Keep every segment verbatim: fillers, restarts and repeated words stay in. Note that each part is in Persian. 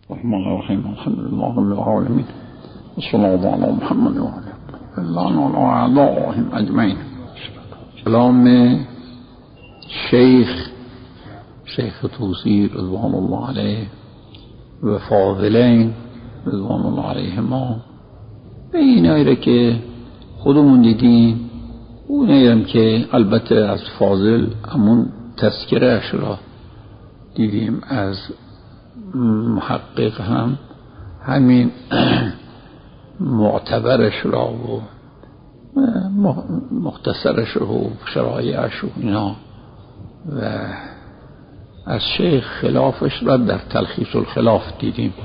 الرحمن الرحیم الحمد لله رب العالمین والصلاة علی محمد و آله الله و اعضائهم اجمعین. کلام شیخ شیخ توسی رضوان الله علیه و فاضلین رضوان الله علیهما به اینایی که خودمون دیدیم، اونایی هم که البته از فاضل همون تذکرهش را دیدیم، از محقق هم همین معتبرش را و مختصرش و شرایعش و اینا، و از شیخ خلافش را در تلخیص الخلاف دیدیم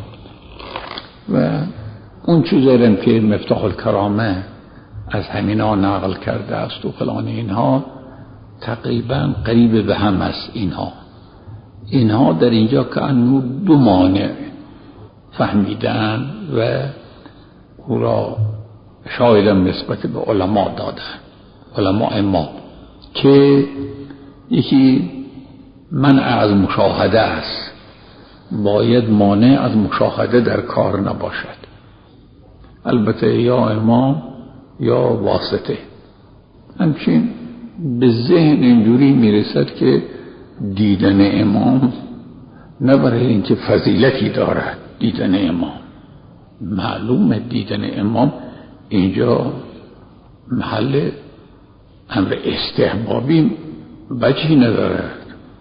و اون چیزایی که مفتاح الکرامه از همینا نقل کرده است و فلان اینها تقریبا قریب به هم است. اینها اینها در اینجا که انو دو مانع فهمیدن و او را شاید نسبت به علما دادن، علماء ما، که یکی منع از مشاهده است، باید مانع از مشاهده در کار نباشد، البته یا امام یا واسطه. همچنین به ذهن اینجوری میرسد که دیدن امام نه برای اینکه فضیلتی دارد، دیدن امام معلومه، دیدن امام اینجا محل امر استحبابی وجهی ندارد،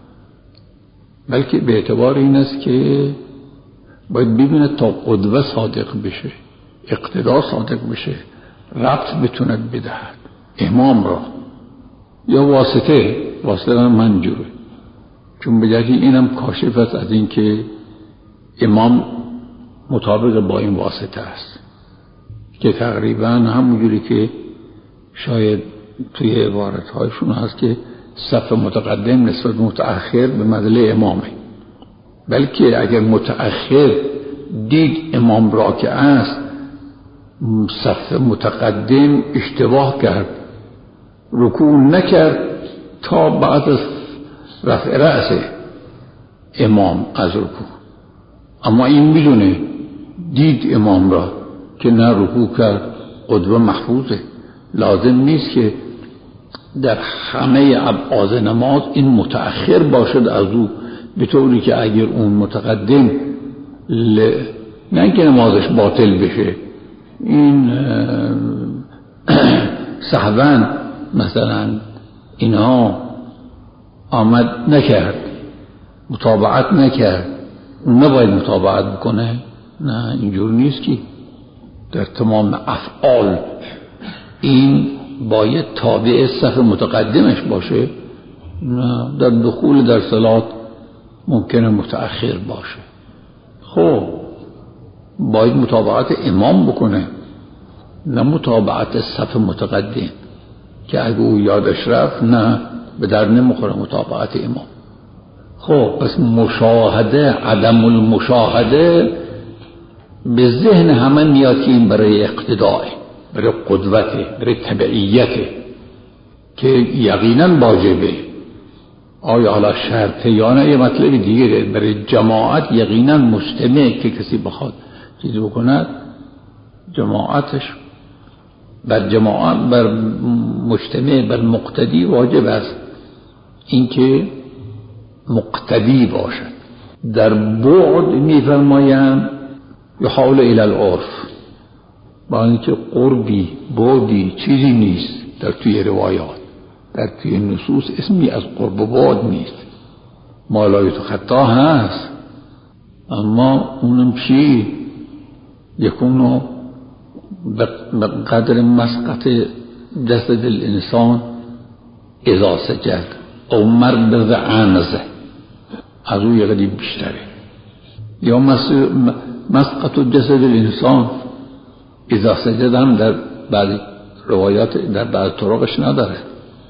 بلکه به اعتبار این است که باید ببیند تا قدوه صادق بشه، اقتدا صادق بشه، ربط بتوند بدهد امام را، یا واسطه واسطه را منجوره، چون بجاتی اینم کاشف است از این که امام مطابق با این واسطه است، که تقریبا همونجوری که شاید توی عبارت هایشون هست که صف متقدم نسبت متأخر به منزله امامه، بلکه اگر متأخر دید امام را که است، صف متقدم اشتباه کرد، رکوع نکرد تا بعد از رفع رأس امام از رکوع، اما این میدونه دید امام را که نه رکوع کرد، قدوه محفوظه، لازم نیست که در همه ابعاد نماز این متأخر باشد از او، به طوری که اگر اون متقدم ل... نه که نمازش باطل بشه، این سهواً مثلا اینها آمد نکرد، متابعت نکرد، اون نباید متابعت بکنه، نه اینجور نیست که در تمام افعال این باید تابع صف متقدمش باشه، نه در دخول در صلات ممکنه متأخر باشه، خب باید متابعت امام بکنه، نه متابعت صف متقدم که اگه او یادش رفت نه به در نمیخوره متابعت امام. خب پس مشاهده، عدم المشاهده به ذهن همه میاد که این برای اقتداء، برای قدوته، برای تبعیته که یقینا واجبه. آیا حالا شرطه یا نه یه مطلب دیگه، برای جماعت یقینا مجتمع که کسی بخواد چیزی بکند، جماعتش بر جماعت، بر مجتمع، بر مقتدی واجب است اینکه مقتدی باشد. در بعد میفرمایند یحال الی العرف، با اینکه قربی بعدی چیزی نیست در توی روایات، در توی نصوص اسمی از قرب و بعد نیست، ما لا یتخطا هست، اما اونم چی یکونو بقدر مسقط جسد الانسان اذا سجد او مرد عنزه، از او یه قدیم بیشتره، یا مسقط جسد الانسان اذا سجد هم در بعض روایات در بعض طرقش نداره.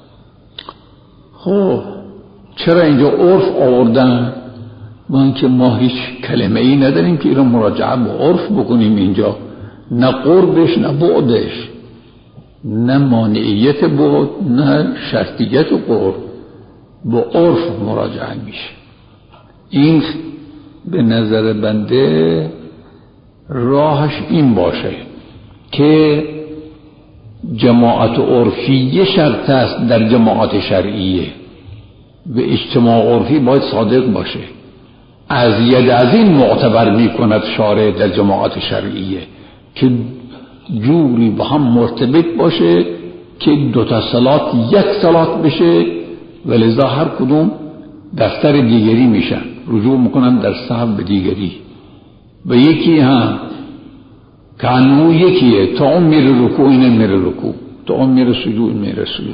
خب چرا اینجا عرف آوردن؟ ما اینکه ما هیچ کلمه ای نداریم که این مراجعه به عرف بکنیم اینجا، نه قربش نه بعدش، نه مانعیت بعد نه شرطیت قرب، با عرف مراجعه میشه. این به نظر بنده راهش این باشه که جماعت عرفیه شرط است در جماعت شرعیه و اجتماع عرفی باید صادق باشه. از ید از این معتبر می کند شارع در جماعت شرعیه که جوری با هم مرتبط باشه که دو تا صلات یک صلات بشه و لذا هر کدوم دفتر دیگری میشن، رجوع میکنن در صحب به دیگری و یکی هم کانو یکیه، تا اون میره رکوع اینه میره رکوع، تا اون میره سجود میره سجود.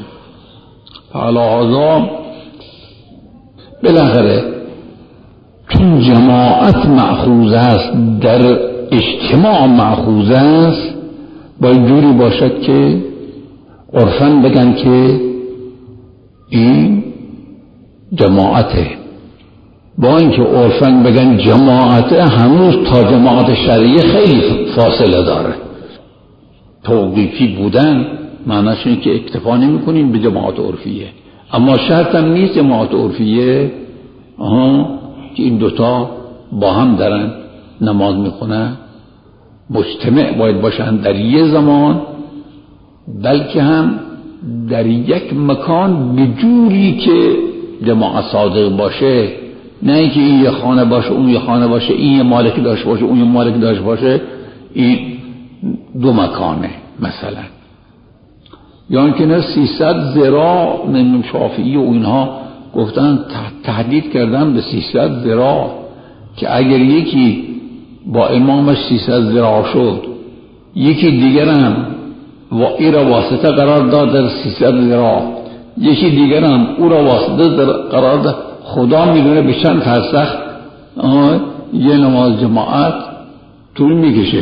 فعلا بالاخره چون جماعت مأخوذ است در اجتماع مأخوذ است، باید جوری باشد که عرفاً بگن که این جماعته، با اینکه عرفاً بگن جماعته هنوز تا جماعت شرعیه خیلی فاصله داره. توقیفی بودن معناش اینه که اکتفا نمی کنیم به جماعت عرفیه، اما شرط هم نیست جماعت عرفیه آها که این دوتا با هم دارن نماز میخونن مجتمع باید باشن در یه زمان، بلکه هم در یک مکان به جوری که جماعت صادق باشه، نه اینکه این یه خانه باشه اون یه خانه باشه، این یه مالک داشته باشه اون یه مالک داشته باشه، این دو مکانه مثلا. یا اینکه نه سیصد ذراع من شافعی و اینها گفتن تهدید کردن به سیصد ذراع که اگر یکی با امامش سیصد ذراع شد یکی دیگر هم و ای را واسطه قرار داد در سیصد ذراع، یکی دیگر هم او را واسطه در قرار داد، خدا میدونه به چند فرسخ یه نماز جماعت طول میکشه.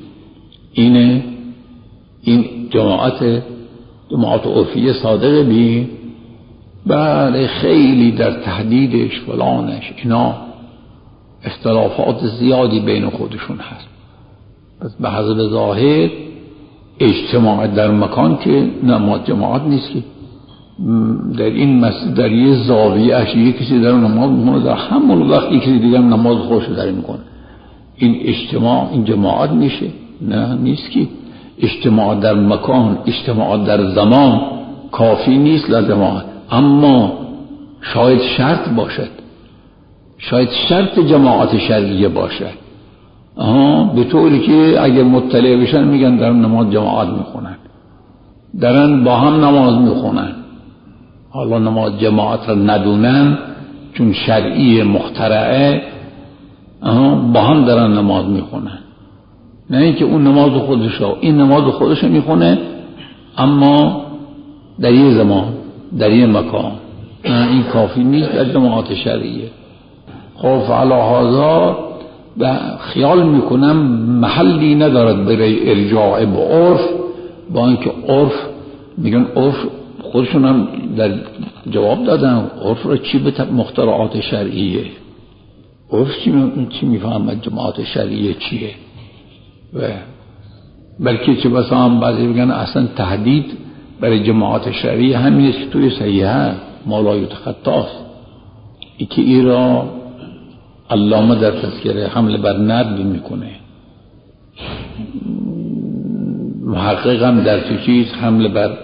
اینه این جماعت جماعت عرفیه صادقه بی بله خیلی در تحدیدش فلانش اینا اختلافات زیادی بین خودشون هست. پس به حسب ظاهر اجتماع در مکان که نماز جماعت نیست که در این مسجد در یه زاویه اش یک کسی در نماز میکنه، در همون وقت یک کسی دیگر نماز خودش در میکنه، این اجتماع این جماعت میشه؟ نه نیست که. اجتماع در مکان اجتماع در زمان کافی نیست لجماعت، اما شاید شرط باشد، شاید شرط جماعت شرعیه باشد آها به طوری که اگر مطلع بشن میگن در نماز جماعت میخونن، درن با هم نماز میخونن. حالا نماز جماعت را ندونن چون شرعی مخترعه با هم درن نماز میخونن، نه اینکه اون نماز خودش و این نماز خودش میخونه اما در یه زمان در یه مکان، این کافی نیست در جماعت شرعیه. خب علی هذا و خیال میکنم محلی ندارد برای ارجاع به عرف، با اینکه عرف میگن عرف خودشون هم در جواب دادن عرف را چی به مخترعات شرعیه، عرف چی میفهمد جماعت شرعیه چیه، و بلکه چه بسا هم بعضی بگن اصلا تهدید برای جماعت شرعیه همین است که توی صحیحه مولا یتخطاست، ای که ای را علامه در تذکره حمل بر ندب میکنه، محقق هم در تو چیز حمل بر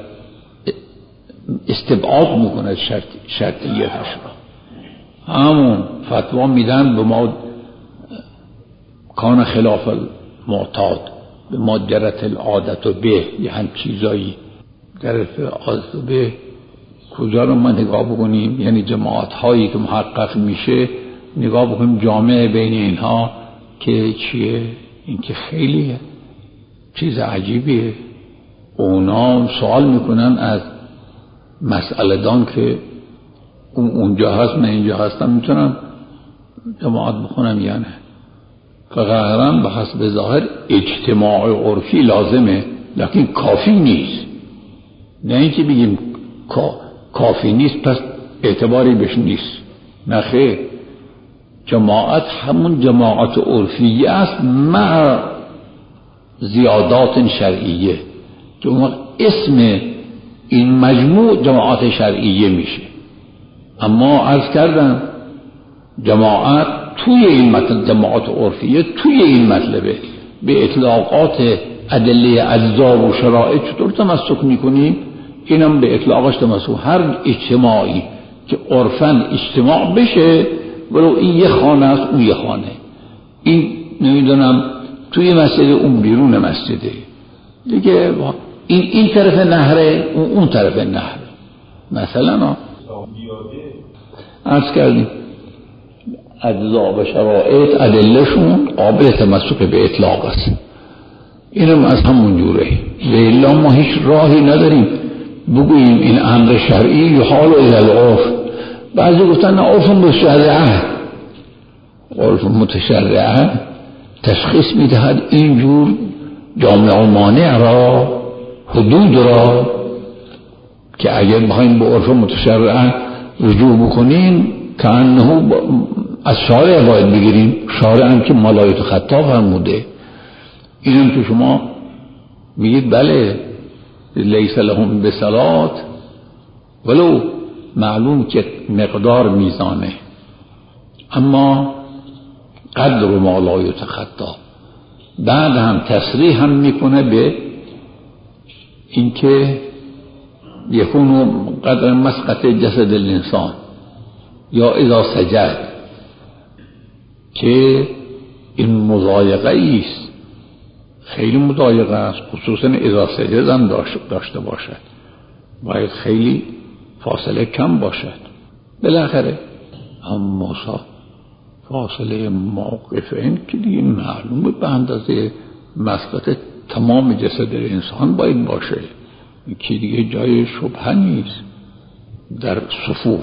استبعاد میکنه شرط شرطیتش را، همون فتوا میدن به ما کان خلاف المعتاد به ما جرت العادت و به یه هم چیزایی جرت العادت و به کجا رو ما نگاه بکنیم، یعنی جماعت هایی که محقق میشه نگاه بکنیم جامعه بین اینها که چیه، این که خیلی چیز عجیبیه. اونا سوال میکنن از مسئله دان که اون اونجا هست من اینجا هستم میتونم جماعت بخونم یا نه. فقط به حسب ظاهر اجتماع عرفی لازمه لیکن کافی نیست، نه اینکه بگیم کافی نیست پس اعتباری بهش نیست، نه خیر. جماعت همون جماعت عرفیه است مع زیادات شرعیه که اون اسم این مجموع جماعت شرعیه میشه. اما عرض کردم جماعت توی این مطلب جماعات عرفیه توی این مطلبه به اطلاقات ادله اجزا و شرایط چطور تمسک میکنیم؟ اینم به اطلاقش تمسک. هر اجتماعی که عرفاً اجتماع بشه ولو این یه خانه است اون یه خانه، این نمیدونم توی مسجد اون بیرون مسجده دیگه، این این طرف نهره اون اون طرف نهره. مثلا عرض کردیم اجزا و شرایط ادلهشون قابل تمسک به اطلاق است. اینم از همون جوره. لیلا ما هیچ راهی نداریم بگوییم این امر شرعی یحال الی العرف. بعضی گفتن نه عرف متشرعه، عرف متشرعه تشخیص میدهد اینجور جامع و مانع را، حدود را، که اگر بخوایم به عرف متشرعه رجوع بکنیم که انه از شارع باید بگیریم. شارع هم که مالایت خطا فرموده. اینم که شما میگید بله لیس لهم بصلات، ولو معلوم که مقدار میزانه، اما قدر و مالایت خطا. بعد هم تصریح هم میکنه به اینکه یکون قدر مسقط جسد الانسان یا اذا سجد، که این مضایقه ایست، خیلی مضایقه است، خصوصا اذا سجد هم داشته باشد، باید خیلی فاصله کم باشد. بالاخره اما فاصله موقف این که دیگه معلومه به اندازه مسقط تمام جسد انسان باید باشه، که دیگه جای شبهه نیست. در صفوف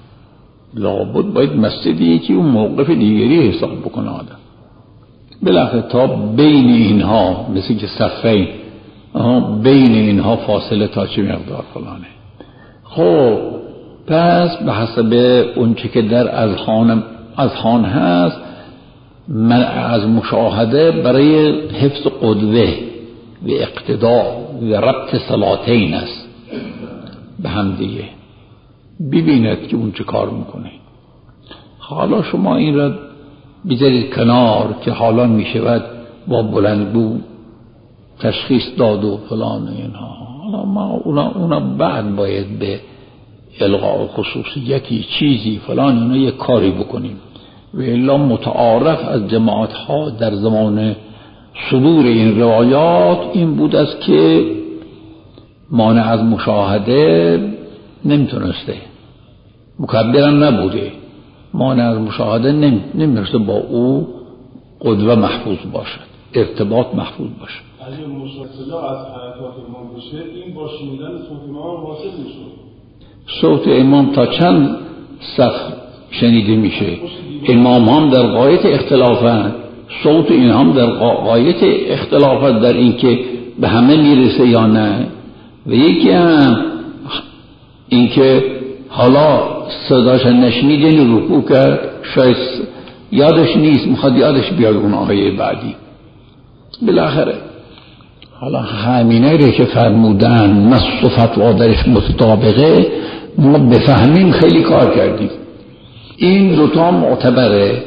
لابد باید مسجدی که اون موقف دیگری حساب بکنه آدم. بالاخره تا بین اینها مثل که صفین بین اینها فاصله تا چه مقدار فلانه. خب پس به حسب اون چه که در اذهان اذهان هست، من از مشاهده برای حفظ قدوه و اقتداء و ربط صلاتین است به هم دیگه، ببیند که اون چه کار میکنه. حالا شما این را بذارید کنار که حالا میشود با بلندگو تشخیص داد و فلان اینها. حالا ما اونا, اونا بعد باید به الغاء خصوصیتی چیزی فلان اینا یک کاری بکنیم. و الا متعارف از جماعت ها در زمان صدور این روایات این بود است که مانع از مشاهده نمیتونسته، مکبرم نبوده، مانع از مشاهده نمیتونسته با او قدوه محفوظ باشد، ارتباط محفوظ باشد. اگه مشاهده از حرکات امام بشه این با شنیدن صوت امام واصل میشه. صوت امام تا چند صف شنیده میشه؟ امام هم در غایت اختلافند، صوت این هم در غایت اختلافات در این که به همه میرسه یا نه. و یکی هم این که حالا صداش نشنیدین رکوع کرد، شاید یادش نیست، میخواد یادش بیاد اون آیه بعدی. بالاخره حالا همینه ره که فرمودن نص و فتوا درش متطابقه، ما بفهمیم خیلی کار کردیم. این دوتا معتبره.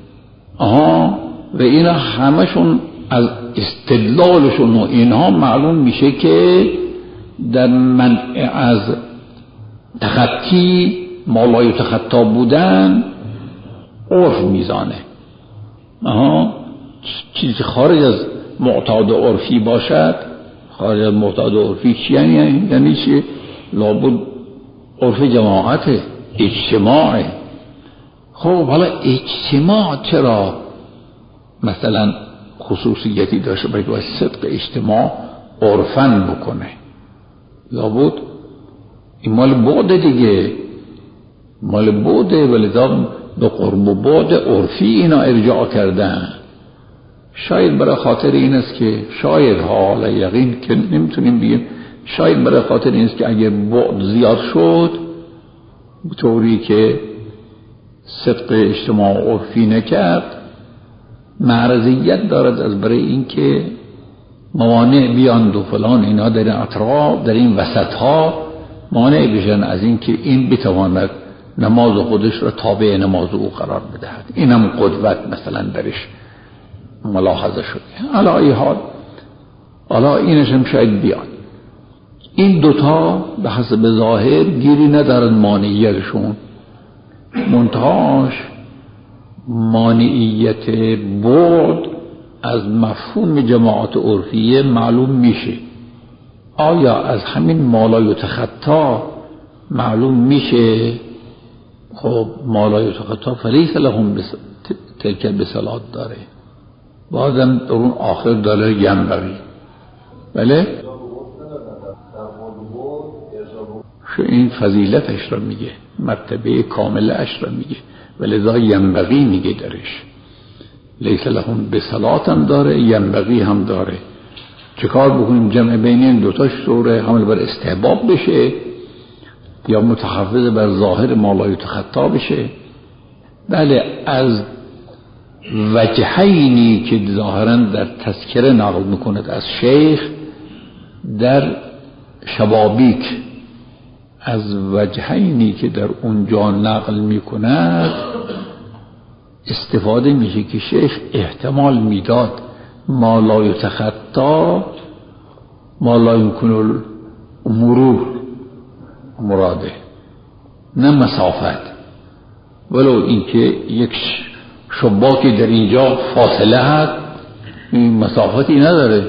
آها و اینا همشون از استدلالشون و اینها معلوم میشه که در منع از تخطی مالای تخطا بودن عرف میزانه. آها چیزی خارج از معتاد عرفی باشد، خارج از معتاد عرفی چی یعنی؟ یعنی چی؟ لابد عرف جماعت اجتماع. خب حالا اجتماع چرا مثلا خصوصیتی داشته باید باید صدق اجتماع عرفن بکنه؟ لابد این مال بعد دیگه، مال بعده، ولذا به قرب و بعد عرفی اینا ارجاع کردن. شاید برای خاطر این است که شاید حالا یقین که نمیتونیم بگیم، شاید برای خاطر این است که اگر بعد زیاد شد به طوری که صدق اجتماع عرفی نکرد، معرضیت دارد از برای این که موانع بیاند و فلان اینا در این اطراف، در این وسط ها مانع بشن از این که این بتواند نماز خودش را تابع نماز او قرار بدهد. اینم قدوت مثلا درش ملاحظه شده. علا ای حال حالا اینش هم شاید بیاد. این دوتا به حسب ظاهر گیری ندارن مانعیتشون، منتهاش مانعیت بعد از مفهوم جماعت عرفیه معلوم میشه. آیا از همین مالا یتخطا معلوم میشه؟ خب مالا یتخطا فلیس لهم تلک بصلات داره، بازم در اون آخر داره ینبغی. بله شو این فضیلتش را میگه، مرتبه کاملش را میگه، ولذا ینبغی میگه درش. لیس لهم بصلات هم داره، ینبغی هم داره. چه کار بکنیم جمع بین این دوتاش طوره حمل بر استحباب بشه یا متحفظ بر ظاهر ما لا یتخطا بشه؟ بله از وجهینی که ظاهرا در تذکره نقل میکند از شیخ در شبابیک، از وجهینی که در اونجا نقل میکند استفاده میشه که شیخ احتمال میداد ما لا یتخطا ما لا یمکن المرور مراده، نه مسافت، ولو اینکه یک شباکی در اینجا فاصله هست مسافتی نداره.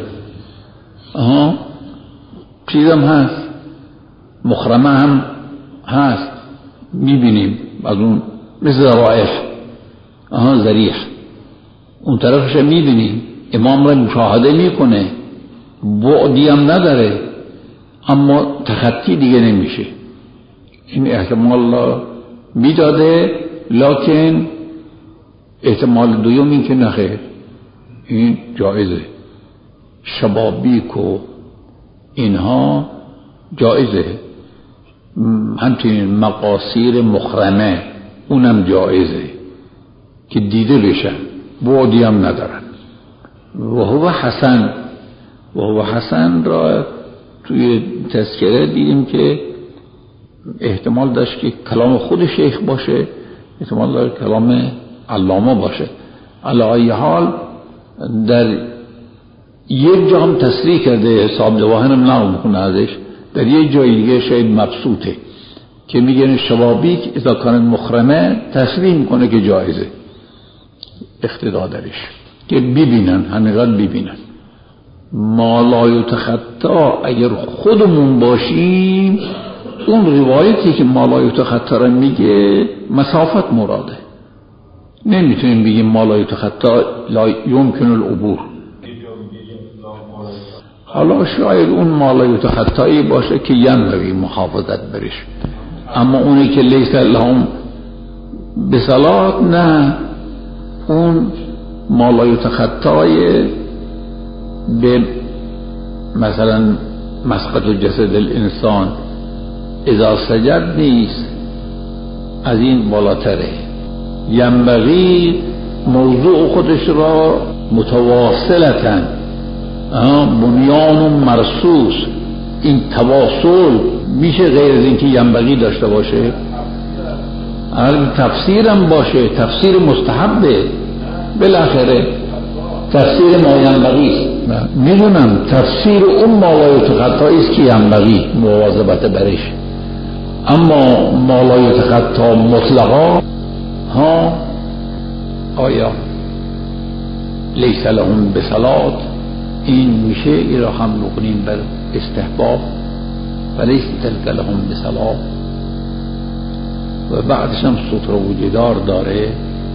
آها چیزم هست، مخرمه هم هست میبینیم از اون مثل رائح، آها ذریح اون طرفش میبینیم، امام را مشاهده میکنه، بعدی هم نداره اما تخطی دیگه نمیشه. این احتمال را میداده، لکن احتمال دوم این که نخیر این جایزه. شبابیک و اینها جایزه، همچنین مقاصیر مخرمه اونم جایزه که دیده بشن، بعدی هم ندارن. و هو حسن و هو حسن را توی تذکره دیدیم که احتمال داشت که کلام خود شیخ باشه، احتمال داشت کلام علامه باشه. علی ای حال در یک جا هم تصریح کرده، حساب دواهنم نقل میکنه ازش، در یک جای دیگه شاید مبسوطه که میگن شبابیک اذا کانت مخرمه، تصریح میکنه که جایزه، اقتدا درش که ببینن، همینقدر ببینن. ما لا یتخطا اگر خودمون باشیم، اون روایتی که ما لا یتخطا را میگه مسافت مراده، نمیتونیم بگیم ما لا یتخطا لا یمکن العبور. حالا شاید اون ما لا یتخطایی باشه که ینبغی محافظت برش، اما اونی که لیس لهم بصلات نه، اون ما لا یتخطای به مثلا مسقط جسد الانسان اذا سجد نیست، از این بالاتره. ینبغی موضوع خودش را متواصلتاً بنیان و مرصوص، این تواصل میشه غیر از این که ینبغی داشته باشه؟ اگر تفسیرم باشه تفسیر مستحبه، بالاخره تفسیر ما ینبغی است. میدونم تفسیر اون ما لا یتخطا است که ینبغی مواظبت برش، اما ما لا یتخطا مطلقا ها آیا لیس لهم بصلات، این میشه ای را هم بکنیم بر استحباب و لیس تلک لهم بصلات. و بعدش هم سطر و جدار داره،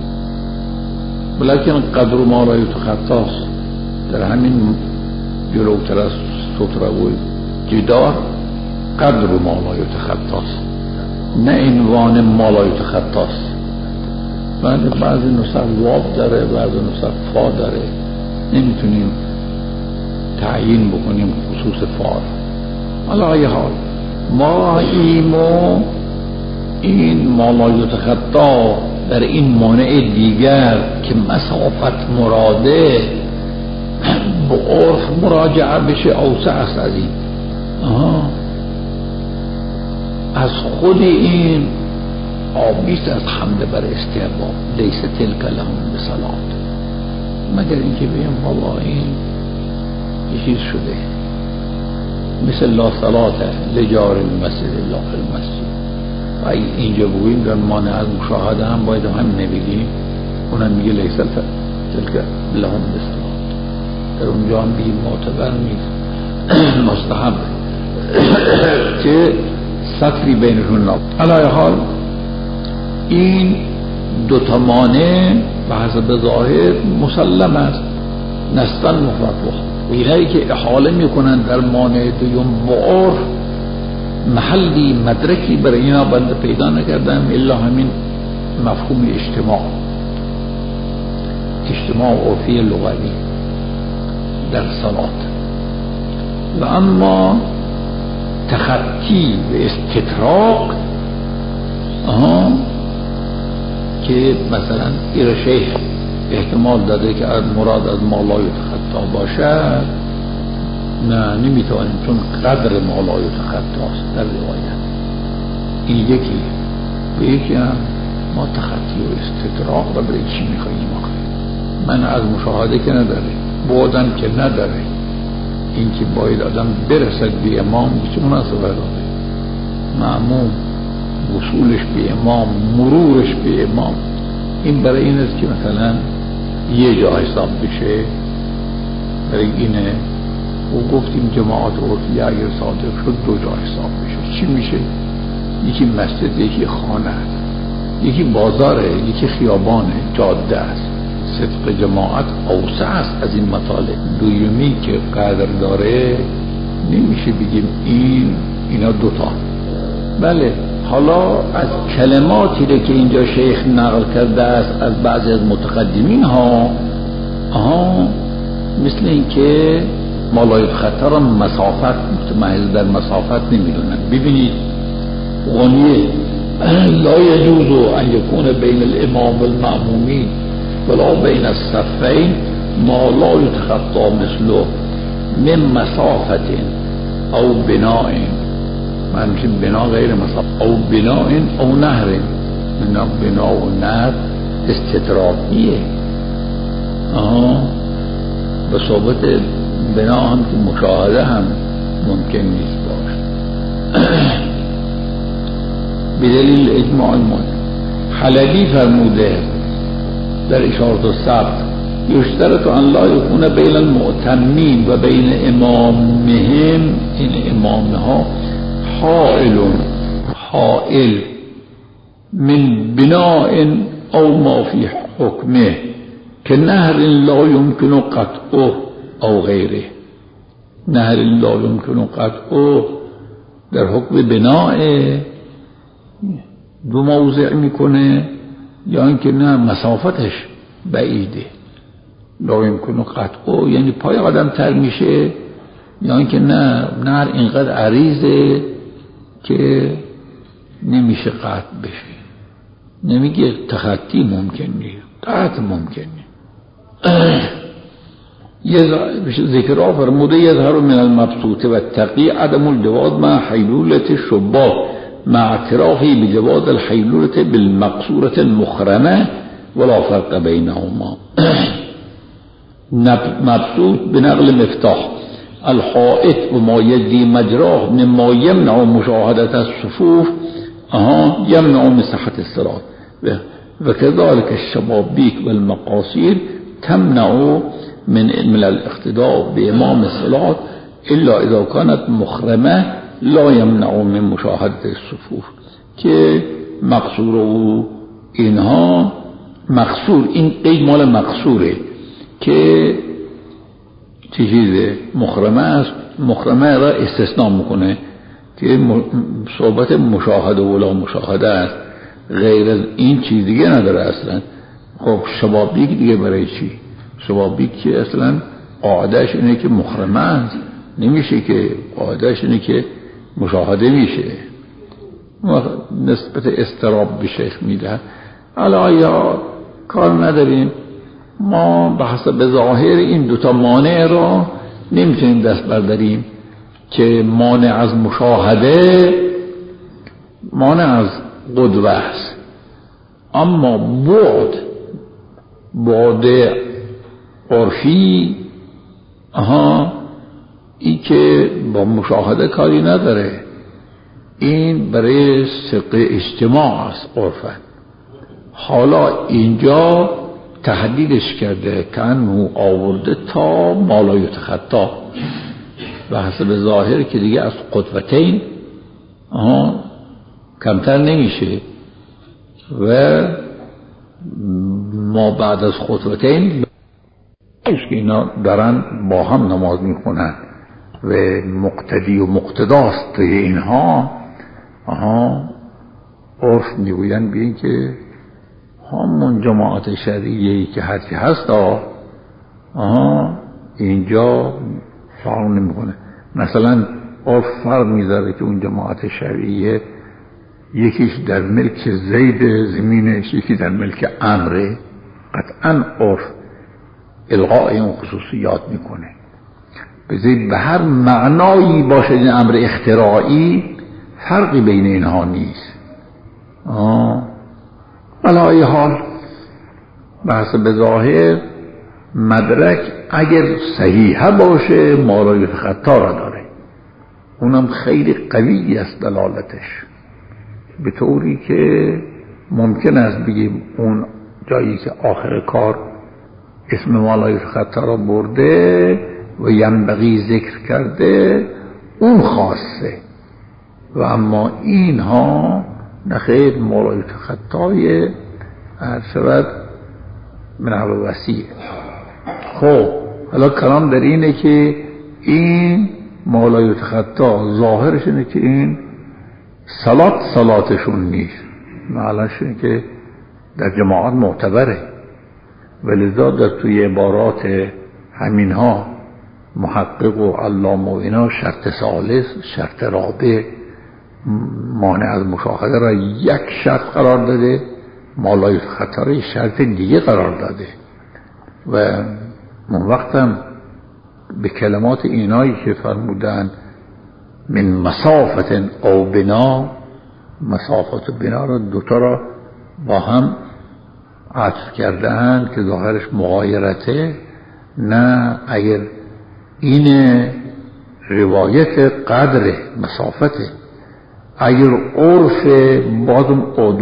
بلکن قدر ما لا یتخطاست در همین جلوتر از سطر و جدار، قدر ما لا یتخطاست نه عنوان ما لا یتخطاست. بعضی نسخ واب داره، بعضی نسخ فا داره، نمیتونیم تعیین بکنیم خصوص فا. علی ای حال ما ایمو این ما لا یتخطا در این مانع دیگر که مسافت مراده به عرف مراجعه بشه اوسع است از این. آها. از خود این آبیست از حمد بر استحباب لیس تلک لهم بصلات، مگر اینکه بگیم بابا این یه چیز شده مثل لا صلات لجار المسجد الا فی المسجد، و اینجا بگوییم در مانع از مشاهده هم باید هم نبگیم، اونم میگه لیس تلک لهم بصلات، در اونجا هم بگیم معتبر نیست، مستحب که سطری بینشون ناب. علی حال این دوتا مانع به حسب ظاهر مسلم است، نستن مفتوح. و اینهایی که احاله میکنن در مانع دویم بار محلی مدرکی برای اینا بنده پیدا نکردم الا همین مفهوم اجتماع اجتماع عرفی لغوی در صلات. و اما تخطی و استطراق آها که مثلا ایر شیخ احتمال داده که مراد از مالای تخطا باشد، نه نمیتوانیم، چون قدر مالای تخطاست در روایت. این یکی به یکی هم ما تخطی و استطراق را برای چی میخواییم آخه؟ من از مشاهده که نداره، بودن که نداره، این که باید آدم برسد به امام چه مناسبت داره؟ معموم وصولش به امام، مروورش به امام، این برای این است که مثلا یه جا حساب بشه. برای اینه و گفتیم جماعت عرفی اگر صادق شد دو جا حساب بشه. چی میشه؟ یکی مسجد، یکی خانه است، یکی بازاره، یکی خیابانه، جاده است. صدق جماعت اوسع است از این مطالب. دویمی که قدر داره نمیشه بگیم این اینا دوتا. بله، حالا از کلماتی که اینجا شیخ نقل کرده است از بعضی از متقدمین ها، آها مثل این که مالای خطر را مسافت متمحض در مسافت نمیدونن. ببینید غنیه لا یجوز ان یکون بین الامام والمأمومین ولا بین الصفین ما لا یتخطا مثله من مسافت او بناء، معنی بنا غیر مسافت او بناء او نهر. من بنا و نهر استطراقیه، آها به صحبت بنا هم که مشاهده هم ممکن نیست باشه بدلیل اجماع المد. حلبی فرموده در اشارت و ثبت یشترط ان لا یکون بین المؤتمین و بین امامهم، این امامها حائل حائل من بناء او ما فی حکمه که نهر لا یمکن قطعه او غیره. نهر لا یمکن قطعه در حکم بناء دو موضع میکنه، یا اینکه نه مسافتش بعیده، لا یمکن قطعه یعنی پای آدم تر میشه، یا اینکه نه نهر اینقدر عریضه که نمیشه قطع بشه. نمیگه تخطی ممکن نیست، قطع ممکن نیست. ذکر فرموده یظهر من المبسوط و التقی عدم الجواز مع حیلولة الشباب مع اعترافه بجواز الحیلولة بالمقصورة المخرمة ولا فرق بينهما. مبسوط بنقل مفتاح الحائط وما يجري مجراه مما يمنع مشاهدة الصفوف اها يمنع من صحة الصلاة، وكذلك الشبابيك والمقاصير تمنع من من الاقتداء بإمام الصلاة إلا إذا كانت مخرمة لا يمنع من مشاهدة الصفوف. که مقصور و اینها مقصور، این قید مال مقصوره که چه چیزه مخرمه است، مخرمه را استثناء میکنه که صحبت مشاهده ولا مشاهده است، غیر از این چیز دیگه نداره اصلا. خب شبابیک دیگه برای چی؟ شبابیک که اصلا قاعدهش اینه که مخرمه است، نمیشه که قاعدهش اینه که مشاهده میشه. نسبت استراب به شیخ میده. حالا یا کار نداریم، ما به حسب ظاهر این دوتا مانع را نمیتونیم دست برداریم که مانع از مشاهده مانع از قدوه است، اما بعد بعد عرفی آها این که با مشاهده کاری نداره، این برای سقه اجتماع است عرفت. حالا اینجا تحلیلش کرده که انو آورده تا مالا یتخطا و حسب ظاهر که دیگه از قطبتین آها کمتر نمیشه و ما بعد از خطبتین که اینا دارن با هم نماز میخونن و مقتدی و مقتداست اینها آها عرف میگوین بیین که همون جماعت شرعیه‌ای که هرچی هست آها اینجا فرق نمیکنه. مثلا عرف فرق میذاره که اون جماعت شرعیه یکیش در ملک زید زمینش، یکی در ملک عمره، قطعا عرف الغاء اون خصوصیات میکنه. بذارید به هر معنایی باشه این امر اختراعی فرقی بین اینها نیست. آه علای حال بحث به ظاهر مدرک اگر صحیحه باشه مالا یتخطا را داره، اونم خیلی قوی است دلالتش، به طوری که ممکن است بگیم اون جایی که آخر کار اسم مالا یتخطا را برده و ینبغی ذکر کرده اون خاصه و اما اینها نخیر مالا یتخطای هر شود منحو وسیع. خب حالا کلام در اینه که این مالا یتخطا ظاهرش اینه که این صلات صلاتشون نیست، معنیش اینه که در جماعت معتبره، ولذا در توی عبارات همینها محقق و علامه و اینا شرط ثالث شرط رابع مانع از مشاهده را یک شرط قرار داده، مالا یتخطا را شرط دیگه قرار داده و من وقتم به کلمات اینایی که فرمودن من مسافت او بنا، مسافت و بنا را دوتا را با هم عطف کردن که ظاهرش مغایرته. نه اگر این روایت قدر مسافته، اگر عرف بعدم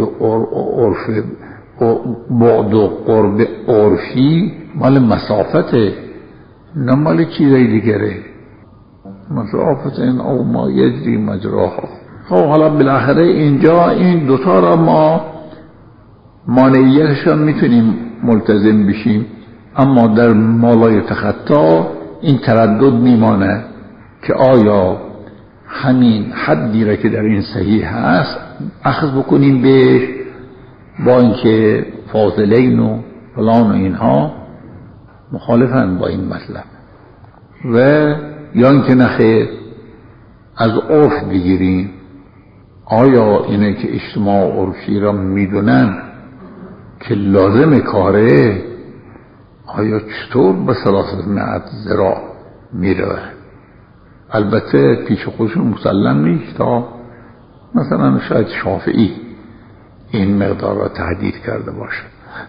عرف بعد و قرب عرفی مال مسافته نه مال چیزای دیگره، مسافت این او ما یجری مجراها. خب حالا بالاخره اینجا این دوتا را ما مانعیتش میتونیم ملتزم بشیم، اما در مالا یتخطا این تردد میمانه که آیا همین حدی را که در این صحیح هست اخذ بکنیم بهش با اینکه فاضلین و فلان و اینها مخالفن با این مطلب، و یا اینکه نخیر از عرف بگیریم آیا اینه که اجتماع عرفی را میدونن که لازم کاره، آیا چطور به ثلاثت مئت ذراع میره؟ البته پیش خودشون مسلم نیست تا مثلا شاید شافعی این مقدار را تحدید کرده باشه.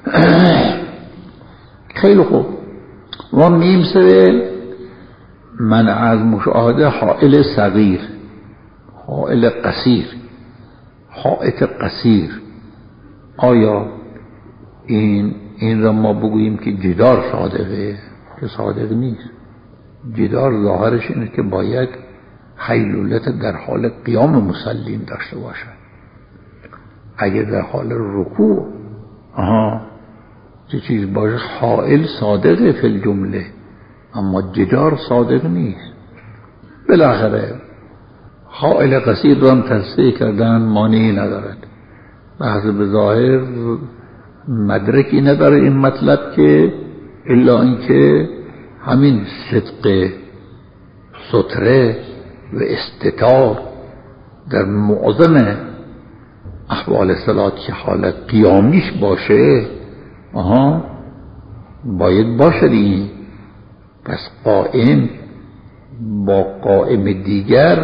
خیلی خوب، ما میمسه من از مشاهده حائل صغیر، حائل قصیر، حائط قصیر، آیا این این را ما بگوییم که جدار صادقه؟ که صادق نیست. جدار ظاهرش اینه که باید حیلولت در حال قیام مسلین داشته باشد. اگر در حال رکوع آها چه چیز باشه حائل صادقه فی الجمله، اما جدار صادق نیست. بالاخره حائل قصیر رو هم تصریح کردن مانعی ندارد، بحث به ظاهر مدرکی نداره این مطلب که الا اینکه همین صدق ستره و استتار در معظم احوال صلات که حالت قیامیش باشه آها باید باشه این. پس قائم با قائم دیگر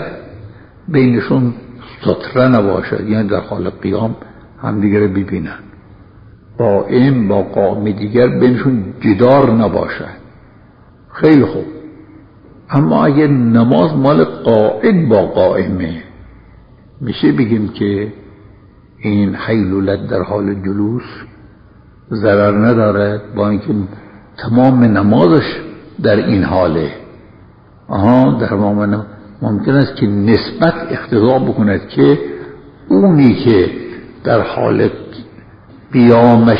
بینشون ستره نباشد، یعنی در حال قیام هم دیگر ببینن. قائم با قائم دیگر بینشون جدار نباشد. خیلی خوب، اما اگر نماز مال قائد با قائمه، میشه بگیم که این حیلولت در حال جلوس ضرر نداره، با اینکه تمام نمازش در این حاله. آها در تمام ممکن است که نسبت اقتضا بکند که اونی که در حال قیامش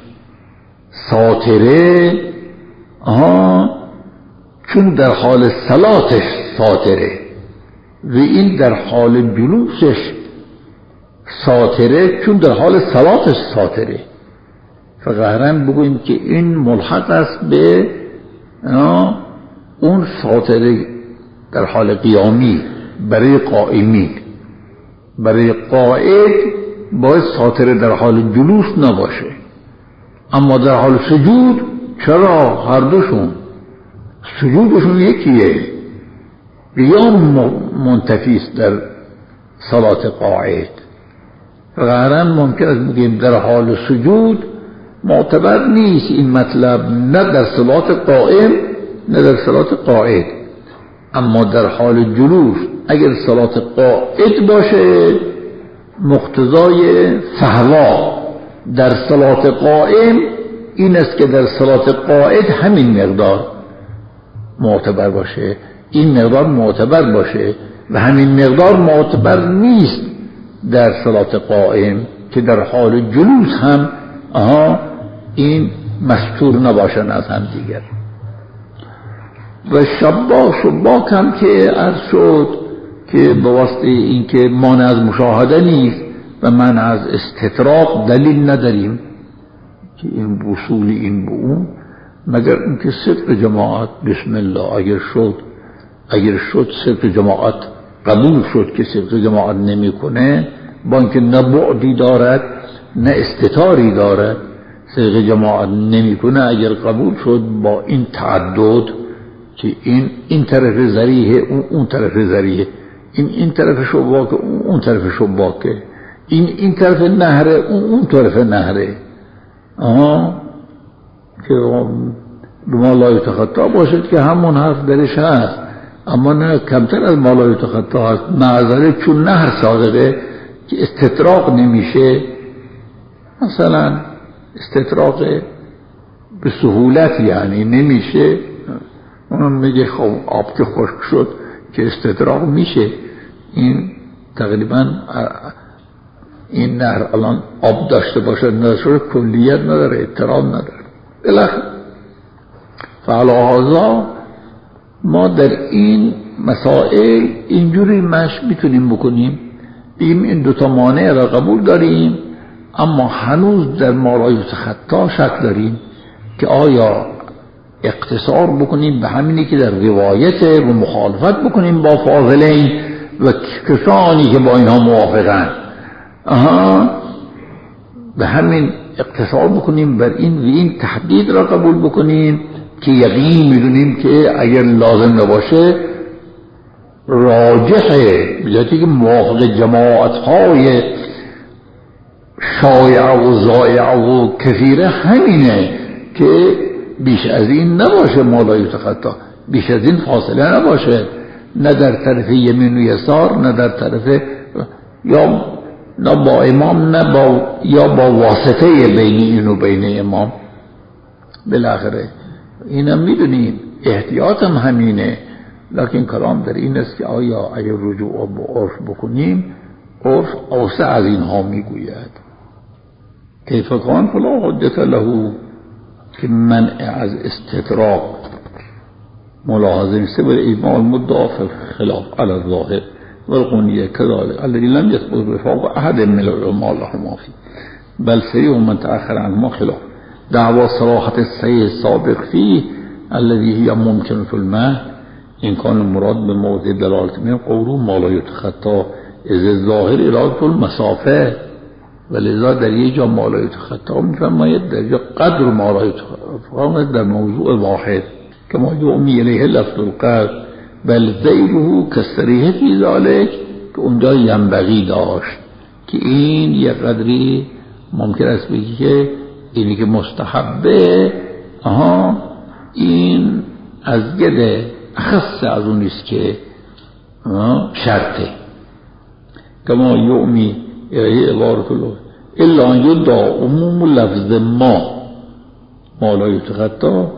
ساتره، آها چون در حال صلاتش ساتره و این در حال جلوسش ساتره چون در حال صلاتش ساتره، فقهرن بگوییم که این ملحق است به اون ساتره در حال قیامی برای قائمی. برای قائد باید ساتره در حال جلوس نباشه، اما در حال سجود چرا؟ هر دوشون سجودشون یکیه. قیام منتفیست در صلات قائد. غیرن ممکن است بگیم در حال سجود معتبر نیست این مطلب، نه در صلات قائم نه در صلات قائد، اما در حال جلوس اگر صلات قائد باشه مقتضای فهوا در صلات قائم این است که در صلات قائد همین مقدار معتبر باشه، این مقدار معتبر باشه و همین مقدار معتبر نیست در صلات قائم که در حال جلوس هم آها این مستور نباشن از هم دیگر. و شباک شباک هم که عرض شد که به واسطه اینکه مانع از مشاهده نیست و من از استطراق دلیل نداریم که این وصول این به اون، مگر اینکه صدق جماعت بسم الله اگر شد اگر شد صدق جماعت قبول شد که صدق جماعت نمی کنه، با اینکه نه بعدی دارد نه استتاری دارد، صدق جماعت نمی کنه، اگر قبول شد با این تعدد که این این طرف ذریعه اون اون طرف ذریعه، این این طرف شباکه اون اون طرف شباکه، این این طرف نهره اون اون طرف نهره، آها که به ما لا یتخطا باشد که همون حرف درش هست، اما نه کمتر از ما لا یتخطا هست. معذره چون نهر صادقه که استطراق نمیشه، مثلا استطراق به سهولت یعنی نمیشه، اونم میگه خب آب که خشک شد که استطراق میشه، این تقریبا این نهر الان آب داشته باشه نداشته کلیت نداره، اضطراب نداره. بالاخره فعلا ما در این مسائل اینجوری مشق میتونیم بکنیم، بگیم این دوتا مانع را قبول داریم، اما هنوز در ما را یتخطا شک داریم که آیا اقتصار بکنیم به همینی که در روایت و مخالفت بکنیم با فاضلین و کسانی که با اینها موافقن، آها به همین اقتصار بکنیم بر این و این تحدید را قبول بکنیم که یقین میدونیم که اگر لازم نباشه راجحه، بجاتی که موافق جماعت های شایع و زائع و کثیره همینه که بیش از این نباشه، ما لا یتخطا بیش از این فاصله نباشه، نه در طرف یمین و یسار نه در طرف یا نه با امام نه با یا با واسطه بین این و بین امام. بالاخره اینم میدونیم احتیاط هم همینه، لکن کلام در این است که آیا اگر رجوع به عرف بکنیم، عرف اوسع از اینها میگوید کیف کان فلا حجت له، که منع از استطراق ملاحظه نیست بل ایماء المدعا فی الخلاف علی الظاهر والغنیه كذلك الذي لم يثبت وفاق احد من العلماء لهما فيه بل سریع من تأخر عنهما خلاف دعوى صراحة الصحيح السابق فيه الذي هي ممكن في المهد إن كان المراد بموضع دلالة من قوله ما لا يتخطى إذ الظاهر إرادة المسافة، ولذا در یه جا ما لا يتخطى میفرماید در جا قدر ما لا يتخطى در موضوع واحد كما يؤمي إليه لفظ القدر بل ذیله كالصریح في ذلك که اونجا ینبغی داشت که این یه قدری ممکن است بگی که اینی که مستحبه، آها این از گده اخص از اون نیست که شرطه. کما یومی الیه عبارت الله الا ان یدعا عموم لفظ ما ما لا یتخطا،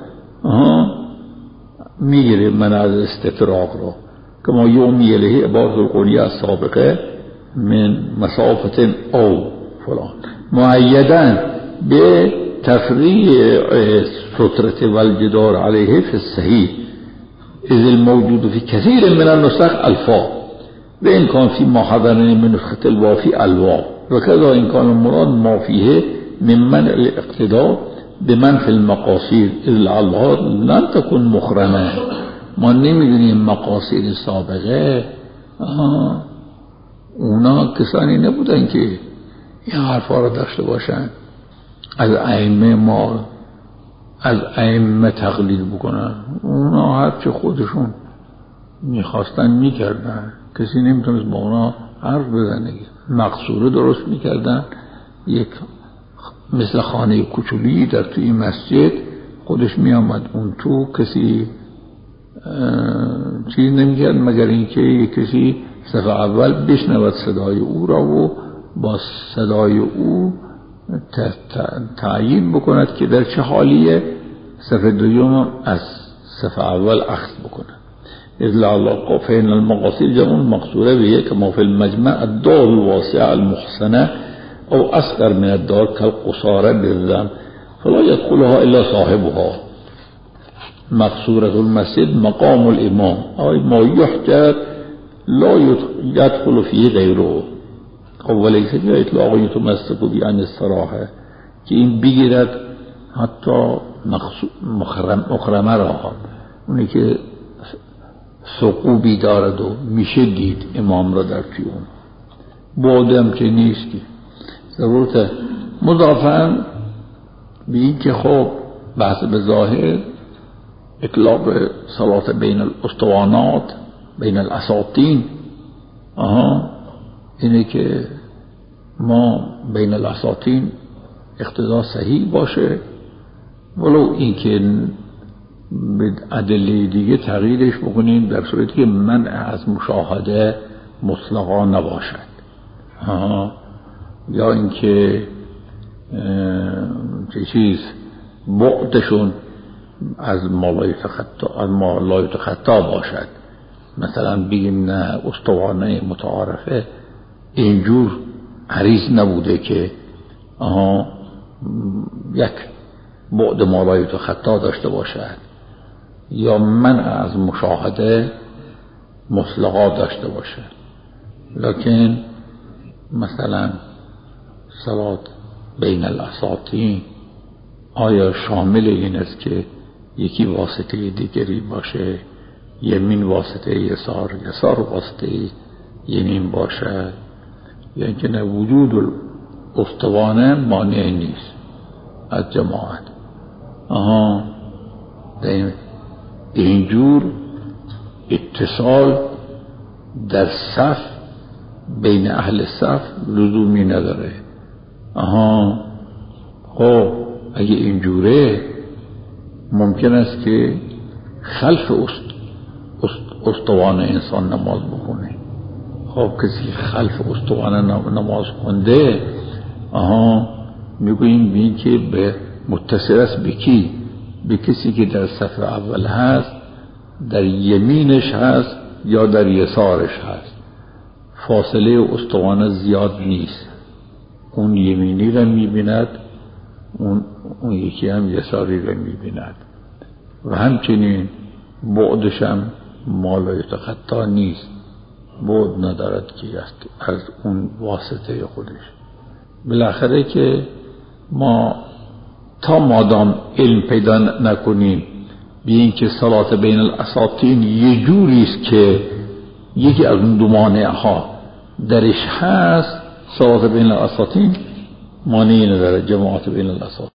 میگیره من از استطراق را. کما یومی الیه عبارت القولیه السابقه من مسافت او فلان معیدن به تفریع سترة والجدار علیه فی الصحیح اذ الموجود فی کثیر من النسخ الفا و این کان فی ما حضرنی من نسخة الوافی الواو و کذا این کان المراد ما فیه ممن الاقتداء بمن فی المقاصد اذ لعلها لن تكن مخرمه. ما نمیدونیم مقاصد سابقه آه. اونا کسانی نبودن که این حرفا را داشته باشن، از ائمه ما از ائمه تقلید بکنن. اونا هرچه خودشون میخواستن میکردن، کسی نمیتونست با اونا حرف بزنه. مقصوره درست میکردن، یک مثل خانه کوچولی در توی مسجد خودش میامد اون تو، کسی چیز نمیکرد مگر اینکه کسی صف اول بشنود صدای او را و با صدای او تعیین بکند که در چه حالیه، صف دوم از صف اول اخذ بکند. اذ لعل فإن المقاصد جمع مقصوره به كما في المجمع الدار الواسعه المحسنه او اصغر من الدار كالقصاره بالذم فلا يدخلها الا صاحبها. مقصوره المسجد مقام الامام او ما يحجر لا يدخل فيه غيره. اولیه که اطلاق یتمسک به عن الصراحه که این بگیرد حتی مخرم مخرمه را، اونی که ثقوبی دارد و میشه دید امام را در توی اون بودم که نیستی ضرورت. مضافاً به این که خب بحث به ظاهر اطلاق صلات بین الاسطوانات بین الاساطین، آها اینه که ما بین الاساطین اقتضا صحیح باشه، ولو این که به ادله دیگه تغییرش بکنیم در صورتی که منع از مشاهده مطلقا نباشد، آها یا اینکه چه چیز بعدشون از ما لا یتخطا از ما لا یتخطا باشد. مثلا بگیم نه اسطوانه متعارفه اینجور عریض نبوده که آها یک بعد ما لا یتخطا داشته باشد، یا منع از مشاهده مطلقا داشته باشد. لکن مثلا صلات بین الاساطین آیا شامل این است که یکی واسطه دیگری باشه، یمین واسطه یسار، یسار واسطه یمین باشد، یا اینکه نه وجود اسطوانه مانع نیست از جماعت. آها اینجور اتصال در صف بین اهل صف لزومی نداره. آها خب اگه اینجوره ممکن است که خلف است استوانه انسان نماز بخونه. خب کسی خلف استوانه نماز خونده، آها میگوییم بین که به متصل است به کی؟ به کسی که در صف اول هست، در یمینش هست یا در یسارش هست. فاصله استوانه زیاد نیست، اون یمینی را میبیند، اون, اون یکی هم یساری را میبیند و همچنین بعدش هم ما لا یتخطا نیست، بعد ندارد که از اون واسطه خودش. بالاخره که ما تا مادام علم پیدا نکنیم به این که صلات بین الاساطین یه جوری است که یکی از اون دو مانع ها درش هست، صلات بین الاساطین مانعی نداره، جماعت بین الاساطین.